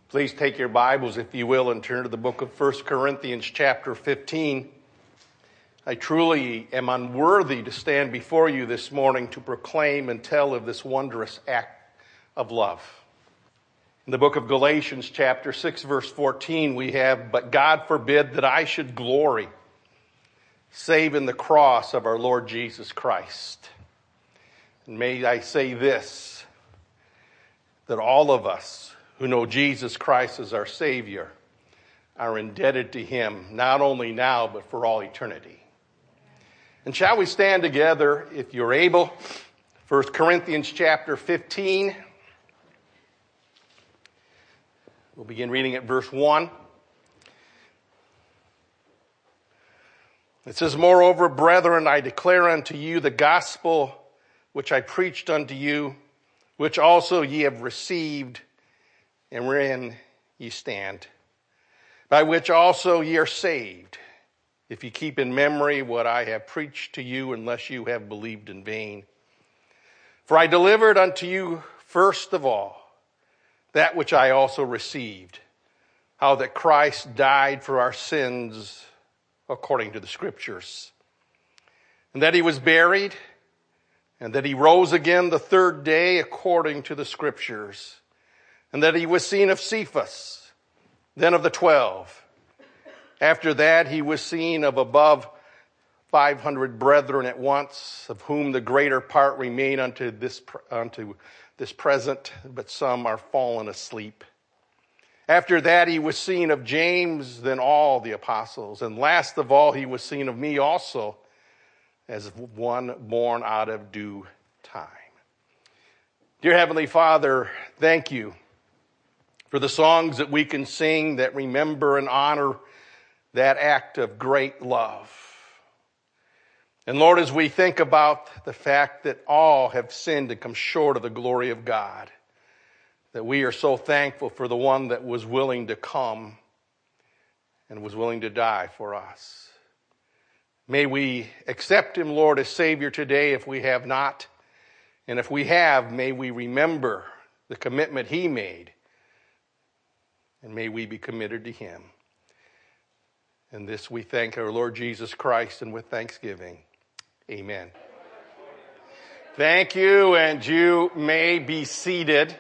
Please take your Bibles, if you will, and turn to the book of 1 Corinthians chapter 15. I truly am unworthy to stand before you this morning to proclaim and tell of this wondrous act of love. In the book of Galatians chapter 6, verse 14, we have, "But God forbid that I should glory, save in the cross of our Lord Jesus Christ." And may I say this, that all of us who know Jesus Christ as our Savior are indebted to Him, not only now, but for all eternity. And shall we stand together, if you're able, 1 Corinthians chapter 15. We'll begin reading at verse 1. It says, "Moreover, brethren, I declare unto you the gospel which I preached unto you, which also ye have received, and wherein ye stand, by which also ye are saved, if ye keep in memory what I have preached to you, unless you have believed in vain. For I delivered unto you first of all that which I also received, how that Christ died for our sins according to the Scriptures, and that he was buried, and that he rose again the third day according to the Scriptures, and that he was seen of Cephas, then of the 12. After that he was seen of above 500 brethren at once, of whom the greater part remain unto this present, but some are fallen asleep. After that he was seen of James, then all the apostles, and last of all he was seen of me also, as one born out of due time." Dear Heavenly Father, thank you for the songs that we can sing that remember and honor that act of great love. And Lord, as we think about the fact that all have sinned and come short of the glory of God, that we are so thankful for the one that was willing to come and was willing to die for us. May we accept him, Lord, as Savior today if we have not. And if we have, may we remember the commitment he made. And may we be committed to him. And this we thank our Lord Jesus Christ, and with thanksgiving. Amen. Thank you, and you may be seated.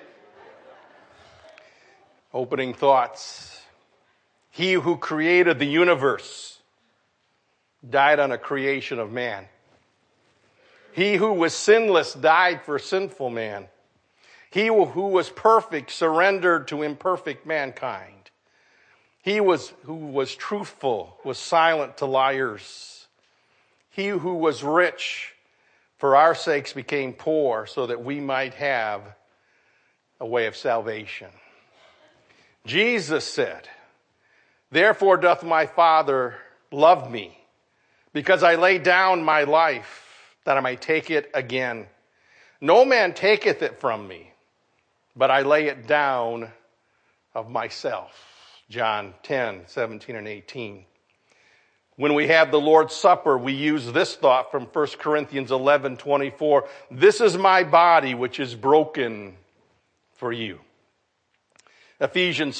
Opening thoughts. He who created the universe died on a creation of man. He who was sinless died for sinful man. He who was perfect surrendered to imperfect mankind. He who was truthful was silent to liars. He who was rich for our sakes became poor, so that we might have a way of salvation. Jesus said, "Therefore doth my Father love me, because I lay down my life, that I may take it again. No man taketh it from me, but I lay it down of myself." John 10, 17 and 18. When we have the Lord's Supper, we use this thought from 1 Corinthians 11, 24. "This is my body, which is broken for you." Ephesians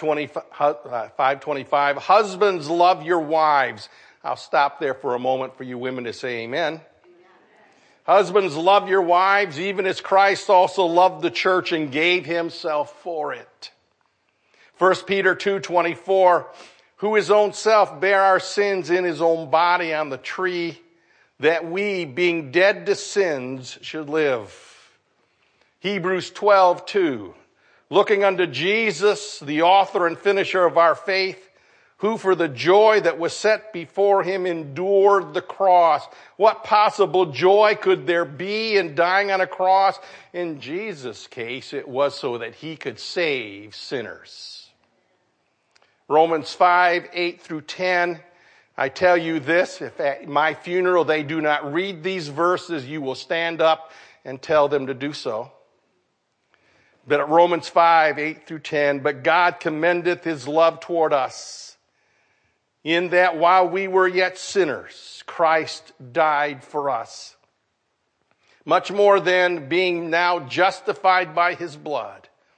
5:25. "Husbands, love your wives." I'll stop there for a moment for you women to say amen. "Husbands, love your wives, even as Christ also loved the church and gave himself for it." 1 Peter 2:24, "Who his own self bare our sins in his own body on the tree, that we, being dead to sins, should live." Hebrews 12:2, "Looking unto Jesus, the author and finisher of our faith, who for the joy that was set before him endured the cross." What possible joy could there be in dying on a cross? In Jesus' case, it was so that he could save sinners. Romans 5:8 through 10. I tell you this, if at my funeral they do not read these verses, you will stand up and tell them to do so. But at Romans 5:8 through 10, "But God commendeth his love toward us, in that while we were yet sinners, Christ died for us. Much more then, being now justified by his blood,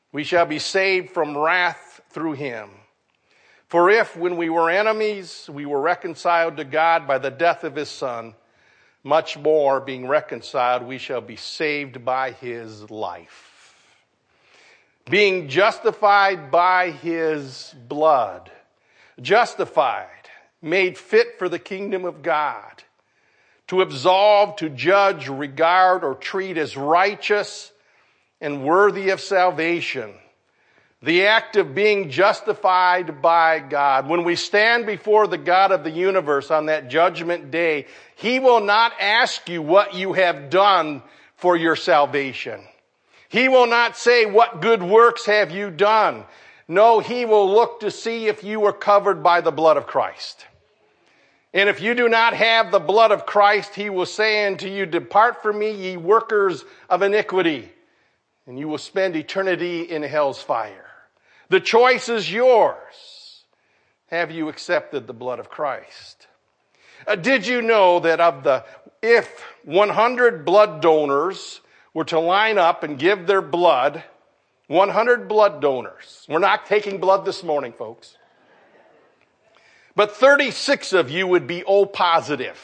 We shall be saved from wrath through him. For if, when we were enemies, we were reconciled to God by the death of his Son, much more, being reconciled, we shall be saved by his life. Being justified by his blood. Justified, made fit for the kingdom of God. To absolve, to judge, regard, or treat as righteous and worthy of salvation. The act of being justified by God. When we stand before the God of the universe on that judgment day, he will not ask you what you have done for your salvation. He will not say, what good works have you done? No, he will look to see if you were covered by the blood of Christ. And if you do not have the blood of Christ, he will say unto you, depart from me, ye workers of iniquity. And you will spend eternity in hell's fire. The choice is yours. Have you accepted the blood of Christ? Did you know that if 100 blood donors were to line up and give their blood, 100 blood donors, we're not taking blood this morning, folks, but 36 of you would be O positive.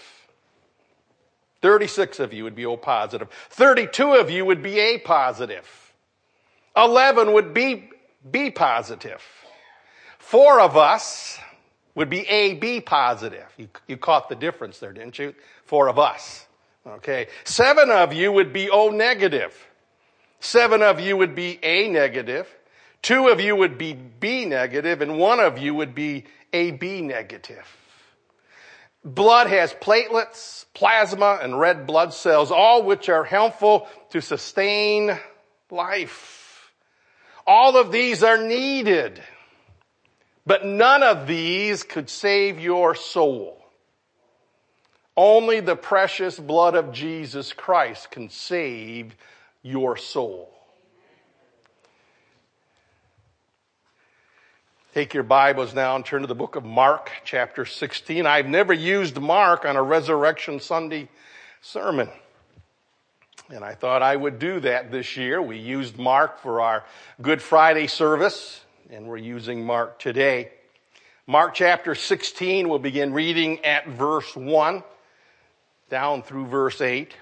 36 of you would be O positive. 32 of you would be A positive. 11 would be B positive. 4 of us would be AB positive. You caught the difference there, didn't you? 4 of us. Okay. 7 of you would be O negative. 7 of you would be A negative. 2 of you would be B negative, and 1 of you would be AB negative. Blood has platelets, plasma, and red blood cells, all which are helpful to sustain life. All of these are needed, but none of these could save your soul. Only the precious blood of Jesus Christ can save your soul. Take your Bibles now and turn to the book of Mark, chapter 16. I've never used Mark on a Resurrection Sunday sermon, and I thought I would do that this year. We used Mark for our Good Friday service, and we're using Mark today. Mark chapter 16, we'll begin reading at verse 1 down through verse 8.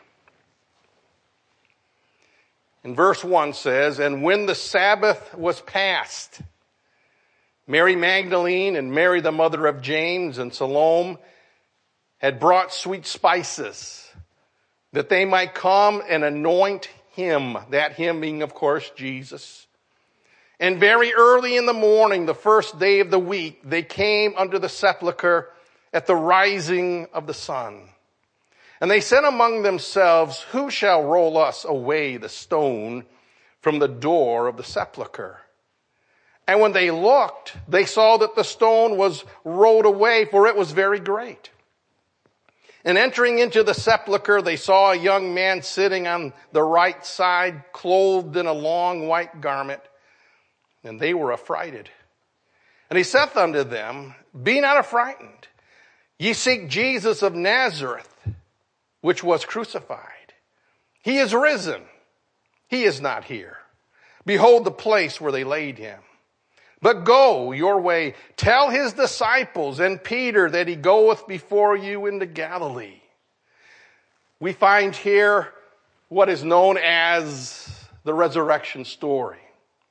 And verse 1 says, and when the Sabbath was past, Mary Magdalene and Mary the mother of James and Salome had brought sweet spices that they might come and anoint him, that him being, of course, Jesus. And very early in the morning, the first day of the week, they came unto the sepulchre at the rising of the sun. And they said among themselves, who shall roll us away the stone from the door of the sepulchre? And when they looked, they saw that the stone was rolled away, for it was very great. And entering into the sepulchre, they saw a young man sitting on the right side, clothed in a long white garment, and they were affrighted. And he saith unto them, be not affrighted. Ye seek Jesus of Nazareth, which was crucified. He is risen. He is not here. Behold the place where they laid him. But go your way, tell his disciples and Peter that he goeth before you into Galilee. We find here what is known as the resurrection story.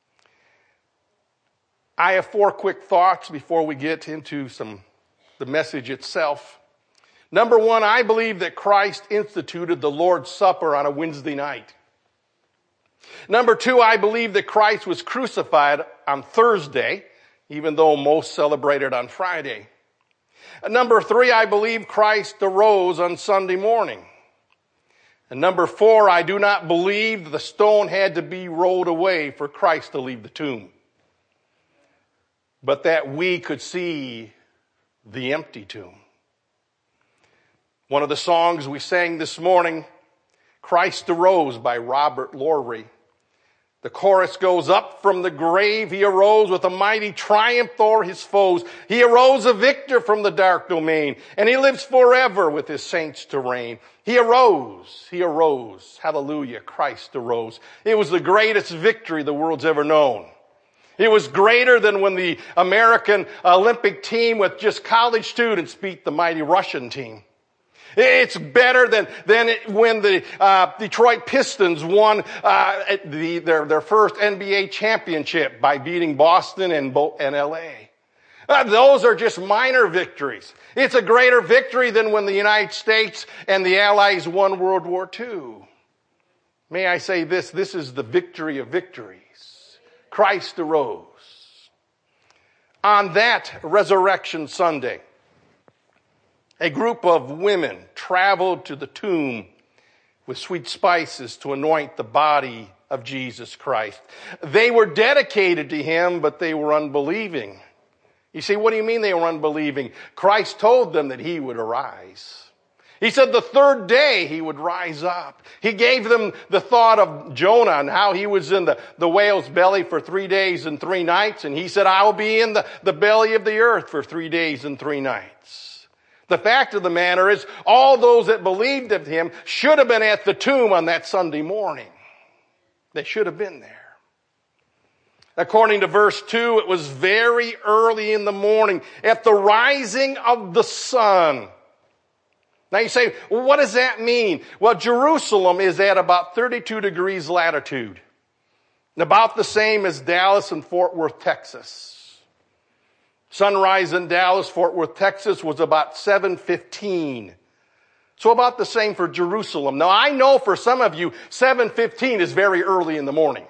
I have 4 quick thoughts before we get into the message itself. Number 1, I believe that Christ instituted the Lord's Supper on a Wednesday night. Number 2, I believe that Christ was crucified on Thursday, even though most celebrated on Friday. Number 3, I believe Christ arose on Sunday morning. And number 4, I do not believe the stone had to be rolled away for Christ to leave the tomb, but that we could see the empty tomb. One of the songs we sang this morning, Christ Arose by Robert Lowry, The chorus goes, up from the grave he arose with a mighty triumph o'er his foes. He arose a victor from the dark domain, and he lives forever with his saints to reign. He arose, hallelujah, Christ arose. It was the greatest victory the world's ever known. It was greater than when the American Olympic team with just college students beat the mighty Russian team. It's better than when the Detroit Pistons won their first NBA championship by beating Boston and LA. Those are just minor victories. It's a greater victory than when the United States and the Allies won World War II. May I say this is the victory of victories. Christ arose. On that Resurrection Sunday, a group of women traveled to the tomb with sweet spices to anoint the body of Jesus Christ. They were dedicated to him, but they were unbelieving. You say, what do you mean they were unbelieving? Christ told them that he would arise. He said the third day he would rise up. He gave them the thought of Jonah and how he was in the whale's belly for 3 days and 3 nights. And he said, I will be in the belly of the earth for 3 days and 3 nights. The fact of the matter is, all those that believed of him should have been at the tomb on that Sunday morning. They should have been there. According to verse 2, it was very early in the morning, at the rising of the sun. Now you say, well, what does that mean? Well, Jerusalem is at about 32 degrees latitude, and about the same as Dallas and Fort Worth, Texas. Sunrise in Dallas, Fort Worth, Texas was about 7:15. So about the same for Jerusalem. Now I know for some of you, 7:15 is very early in the morning.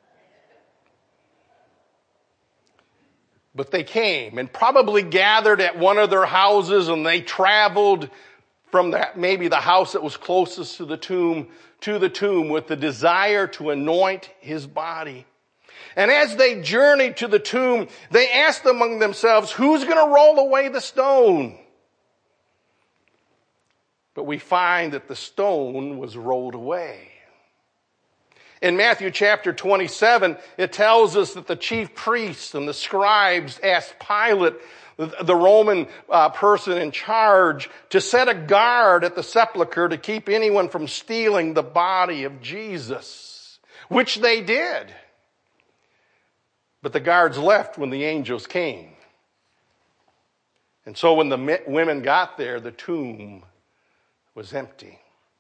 But they came and probably gathered at one of their houses, and they traveled from maybe the house that was closest to the tomb with the desire to anoint his body. And as they journeyed to the tomb, they asked among themselves, who's going to roll away the stone? But we find that the stone was rolled away. In Matthew chapter 27, it tells us that the chief priests and the scribes asked Pilate, the Roman person in charge, to set a guard at the sepulchre to keep anyone from stealing the body of Jesus, which they did. But the guards left when the angels came. And so when the women got there, the tomb was empty.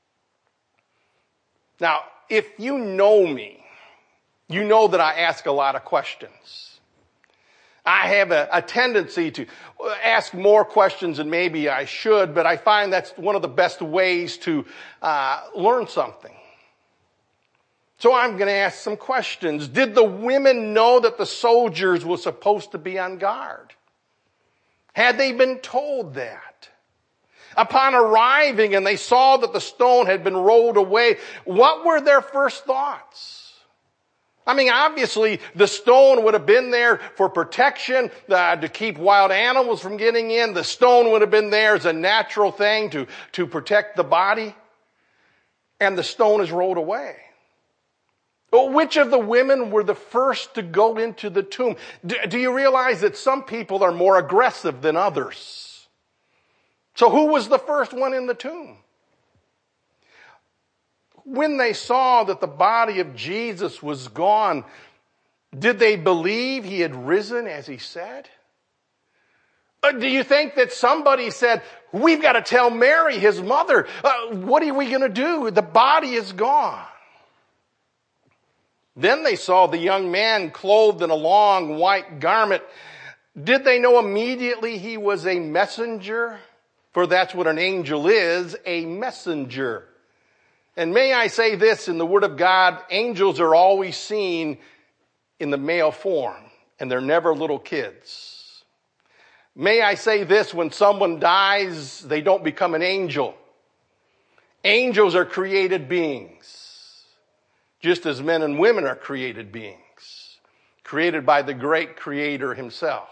Now, if you know me, you know that I ask a lot of questions. I have a tendency to ask more questions than maybe I should, but I find that's one of the best ways to learn something. So I'm going to ask some questions. Did the women know that the soldiers were supposed to be on guard? Had they been told that? Upon arriving and they saw that the stone had been rolled away, what were their first thoughts? I mean, obviously, the stone would have been there for protection, to keep wild animals from getting in. The stone would have been there as a natural thing to protect the body. And the stone is rolled away. Well, which of the women were the first to go into the tomb? Do you realize that some people are more aggressive than others? So who was the first one in the tomb? When they saw that the body of Jesus was gone, did they believe he had risen as he said? Do you think that somebody said, we've got to tell Mary, his mother, what are we going to do? The body is gone. Then they saw the young man clothed in a long white garment. Did they know immediately he was a messenger? For that's what an angel is, a messenger. And may I say this, in the Word of God, angels are always seen in the male form, and they're never little kids. May I say this, when someone dies, they don't become an angel. Angels are created beings. Just as men and women are created beings, created by the great Creator himself.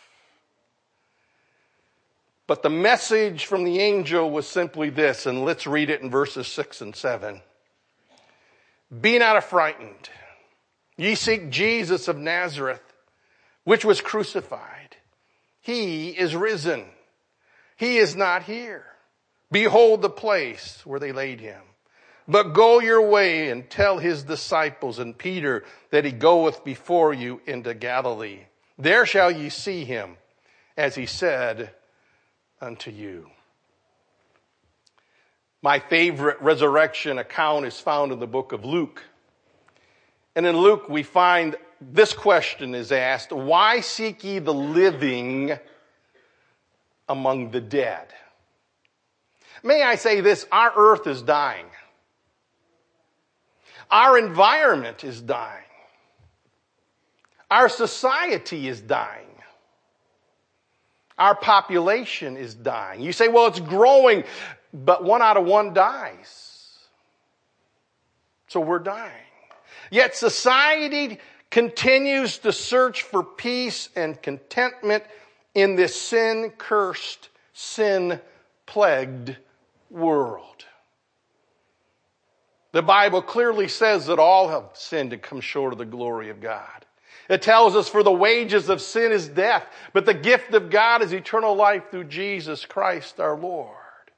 But the message from the angel was simply this, and let's read it in verses 6 and 7. Be not affrighted, Ye seek Jesus of Nazareth, which was crucified. He is risen. He is not here. Behold the place where they laid him. But go your way and tell his disciples and Peter that he goeth before you into Galilee. There shall ye see him, as he said unto you. My favorite resurrection account is found in the book of Luke. And in Luke we find this question is asked, why seek ye the living among the dead? May I say this, our earth is dying. Our environment is dying. Our society is dying. Our population is dying. You say, well, it's growing, but 1 out of 1 dies. So we're dying. Yet society continues to search for peace and contentment in this sin-cursed, sin-plagued world. The Bible clearly says that all have sinned and come short of the glory of God. It tells us for the wages of sin is death, but the gift of God is eternal life through Jesus Christ our Lord.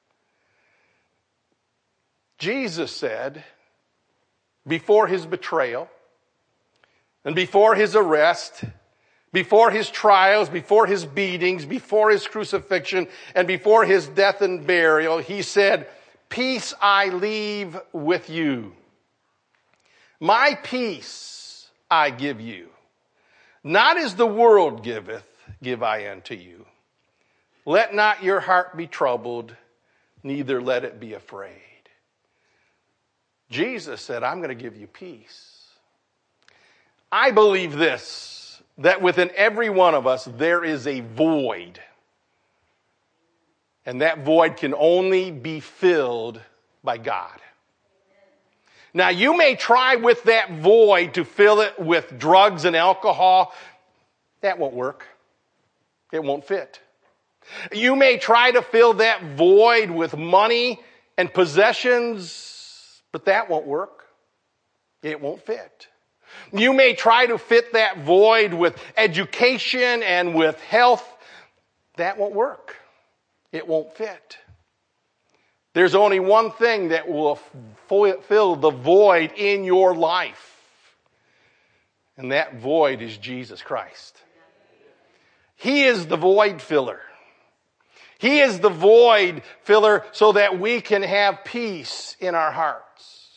Jesus said, before his betrayal, and before his arrest, before his trials, before his beatings, before his crucifixion, and before his death and burial, he said, peace I leave with you. My peace I give you. Not as the world giveth, give I unto you. Let not your heart be troubled, neither let it be afraid. Jesus said, I'm going to give you peace. I believe this, that within every one of us there is a void. And that void can only be filled by God. Now, you may try with that void to fill it with drugs and alcohol. That won't work. It won't fit. You may try to fill that void with money and possessions, but that won't work. It won't fit. You may try to fit that void with education and with health. That won't work. It won't fit. There's only one thing that will fill the void in your life. And that void is Jesus Christ. He is the void filler. He is the void filler so that we can have peace in our hearts.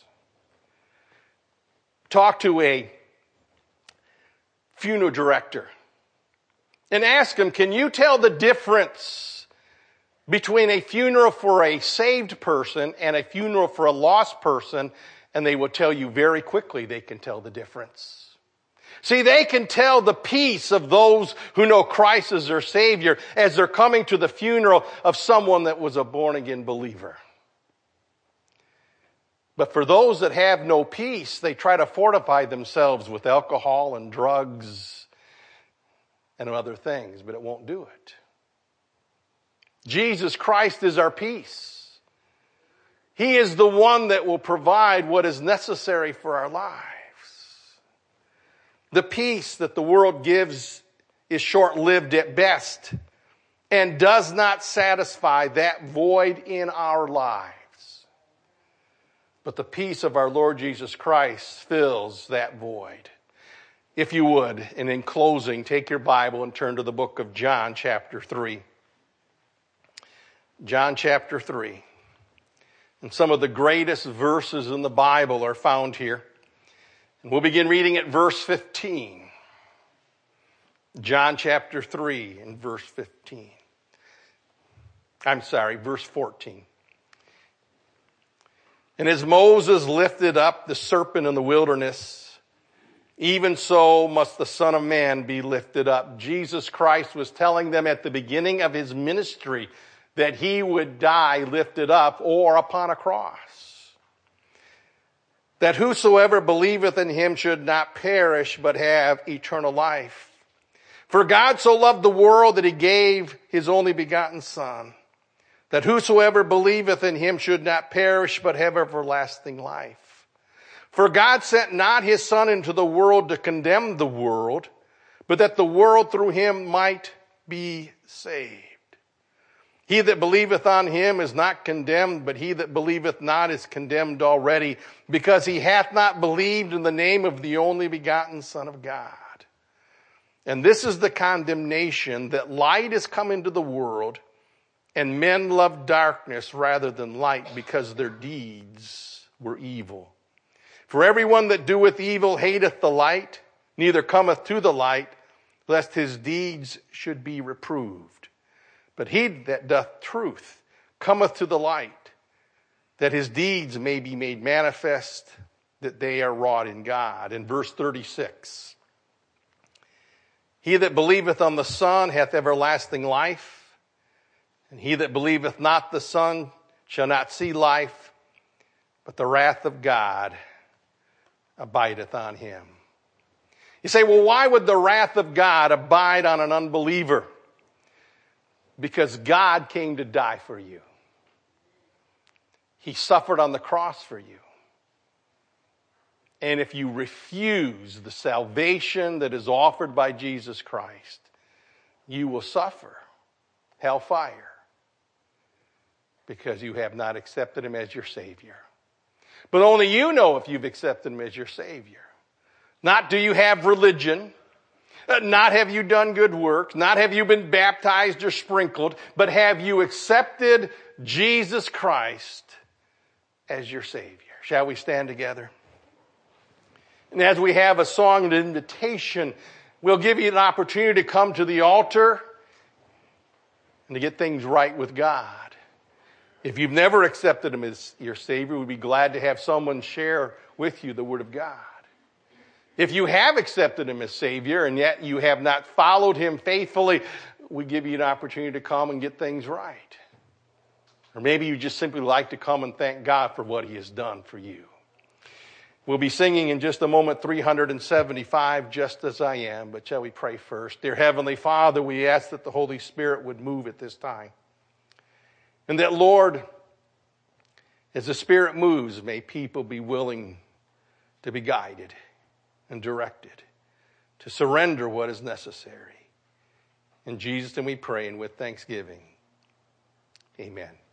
Talk to a funeral director and ask him, can you tell the difference between a funeral for a saved person and a funeral for a lost person? And they will tell you very quickly they can tell the difference. See, they can tell the peace of those who know Christ as their Savior as they're coming to the funeral of someone that was a born-again believer. But for those that have no peace, they try to fortify themselves with alcohol and drugs and other things, but it won't do it. Jesus Christ is our peace. He is the one that will provide what is necessary for our lives. The peace that the world gives is short-lived at best and does not satisfy that void in our lives. But the peace of our Lord Jesus Christ fills that void. If you would, and in closing, take your Bible and turn to the book of John chapter 3. John chapter 3. And some of the greatest verses in the Bible are found here. And we'll begin reading at verse 15. John chapter 3 and verse 15. Verse 14. And as Moses lifted up the serpent in the wilderness, even so must the Son of Man be lifted up. Jesus Christ was telling them at the beginning of his ministry that he would die lifted up or upon a cross. That whosoever believeth in him should not perish but have eternal life. For God so loved the world that he gave his only begotten Son, that whosoever believeth in him should not perish but have everlasting life. For God sent not his Son into the world to condemn the world, but that the world through him might be saved. He that believeth on him is not condemned, but he that believeth not is condemned already, because he hath not believed in the name of the only begotten Son of God. And this is the condemnation, that light is come into the world, and men love darkness rather than light, because their deeds were evil. For everyone that doeth evil hateth the light, neither cometh to the light, lest his deeds should be reproved. But he that doth truth cometh to the light, that his deeds may be made manifest, that they are wrought in God. In verse 36, he that believeth on the Son hath everlasting life, and he that believeth not the Son shall not see life, but the wrath of God abideth on him. You say, well, why would the wrath of God abide on an unbeliever? Because God came to die for you. He suffered on the cross for you. And if you refuse the salvation that is offered by Jesus Christ, you will suffer hellfire, because you have not accepted him as your Savior. But only you know if you've accepted him as your Savior. Not do you have religion, not have you done good work, not have you been baptized or sprinkled, but have you accepted Jesus Christ as your Savior. Shall we stand together? And as we have a song and an invitation, we'll give you an opportunity to come to the altar and to get things right with God. If you've never accepted him as your Savior, we'd be glad to have someone share with you the Word of God. If you have accepted him as Savior and yet you have not followed him faithfully, we give you an opportunity to come and get things right. Or maybe you just simply like to come and thank God for what he has done for you. We'll be singing in just a moment 375, Just As I Am, but shall we pray first? Dear Heavenly Father, we ask that the Holy Spirit would move at this time. And that, Lord, as the Spirit moves, may people be willing to be guided and directed to surrender what is necessary. In Jesus' name we pray, and with thanksgiving, amen.